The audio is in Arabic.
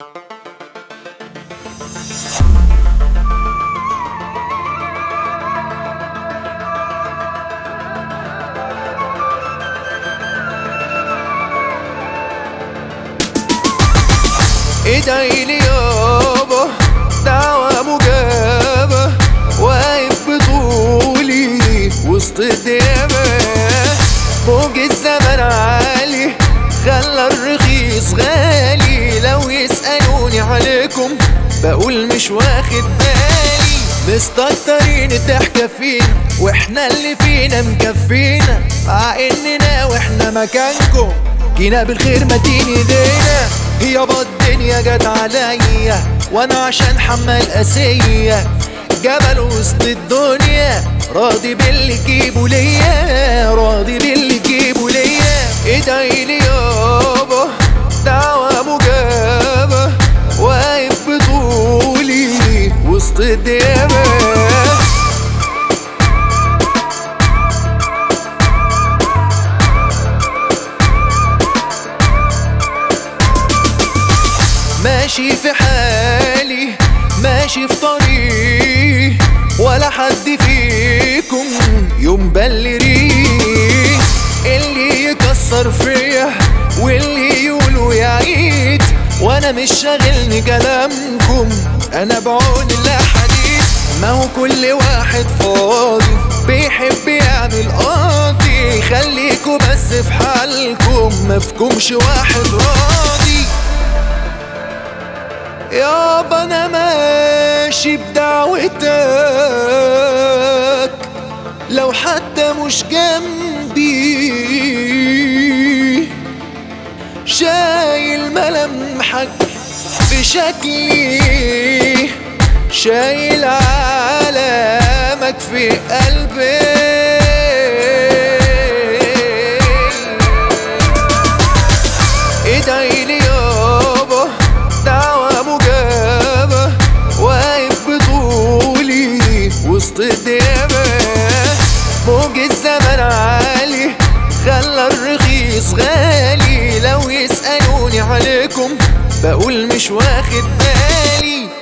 ادعيلي يابا دعوة مجابة، واقف بطولي وسط الديابة. موج الزمن عالي خلى الرخيص غالي، لو يسألوني عليكم بقول مش واخد بالي. مستكترين الضحكة فينا واحنا اللي فينا مكفينا، مع اننا واحنا مكانكم جينا بالخير مدين ايدينا. يابا الدنيا جت عليا وانا عشان حمال قاسية، جبل وسط الدنيا راضي باللي جيبه ليا، راضي باللي جيبه ليا. ادعيلي يابا دعوة مجابة، واقف بطولي وسط الديابة. ماشي في حالي ماشي في طريق، ولا حد فيكم يوم بلريه. اللي يكسر فيا واللي يقولوا يعيد، وانا مش شاغلني كلامكم انا بعون الله حديد. ما هو كل واحد فاضي بيحب يعمل قاضي، خليكوا بس في حالكم مفكمش واحد راضي. يابا انا ماشي بدعوتك لو حتى مش جنبي، شايل ملامحك في شكلي، شايل علامك في قلبي. ادعيلي يابا دعوة مجابة، واقف بطولي وسط الديابة. موج الزمن عالي خلى الرخيص غالي، لو يسألوني عليكم بقول مش واخد بالي.